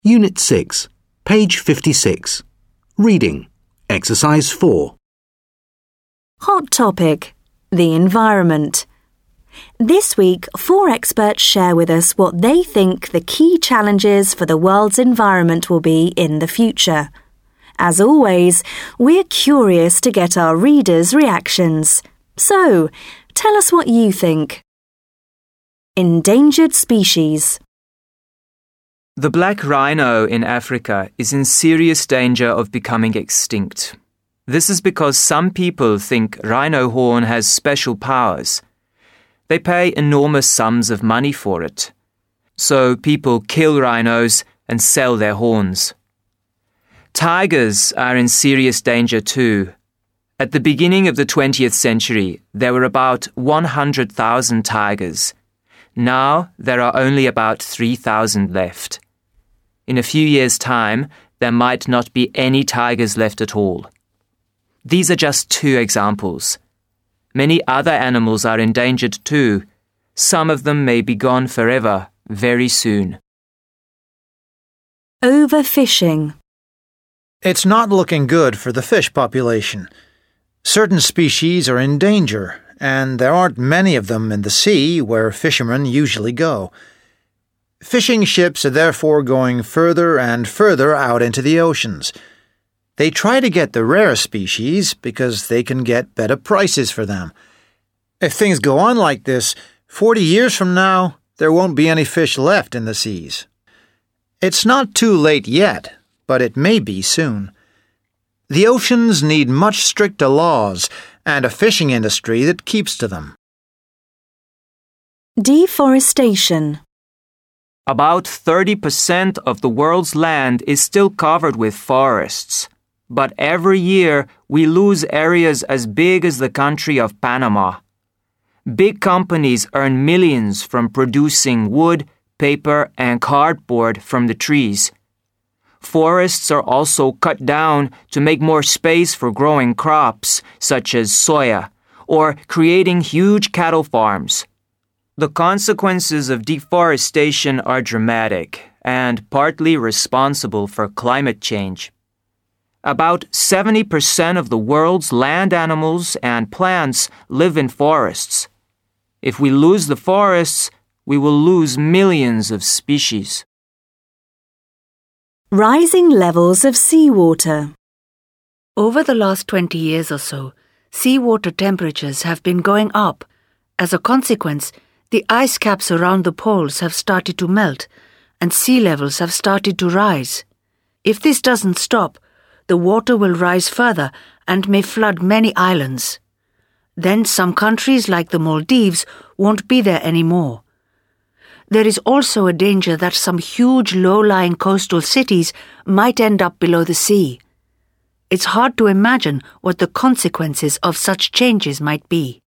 Unit 6, page 56. Reading. Exercise 4. Hot topic: the environment. This week, 4 experts share with us what they think the key challenges for the world's environment will be in the future. As always, we're curious to get our readers' reactions. So, tell us what you think. Endangered species. The black rhino in Africa is in serious danger of becoming extinct. This is because some people think rhino horn has special powers. They pay enormous sums of money for it. So people kill rhinos and sell their horns. Tigers are in serious danger too. At the beginning of the 20th century, there were about 100,000 tigers. Now there are only about 3,000 left. In a few years' time, there might not be any tigers left at all. These are just 2 examples. Many other animals are endangered too. Some of them may be gone forever, very soon. Overfishing. It's not looking good for the fish population. Certain species are in danger, and there aren't many of them in the sea where fishermen usually go. Fishing ships are therefore going further and further out into the oceans. They try to get the rare species because they can get better prices for them. If things go on like this, 40 years from now, there won't be any fish left in the seas. It's not too late yet, but it may be soon. The oceans need much stricter laws and a fishing industry that keeps to them. Deforestation. About 30% of the world's land is still covered with forests. But every year, we lose areas as big as the country of Panama. Big companies earn millions from producing wood, paper, and cardboard from the trees. Forests are also cut down to make more space for growing crops, such as soya, or creating huge cattle farms. The consequences of deforestation are dramatic and partly responsible for climate change. About 70% of the world's land animals and plants live in forests. If we lose the forests, we will lose millions of species. Rising levels of seawater. Over the last 20 years or so, seawater temperatures have been going up. As a consequence, the ice caps around the poles have started to melt, and sea levels have started to rise. If this doesn't stop, the water will rise further and may flood many islands. Then some countries like the Maldives won't be there anymore. There is also a danger that some huge low-lying coastal cities might end up below the sea. It's hard to imagine what the consequences of such changes might be.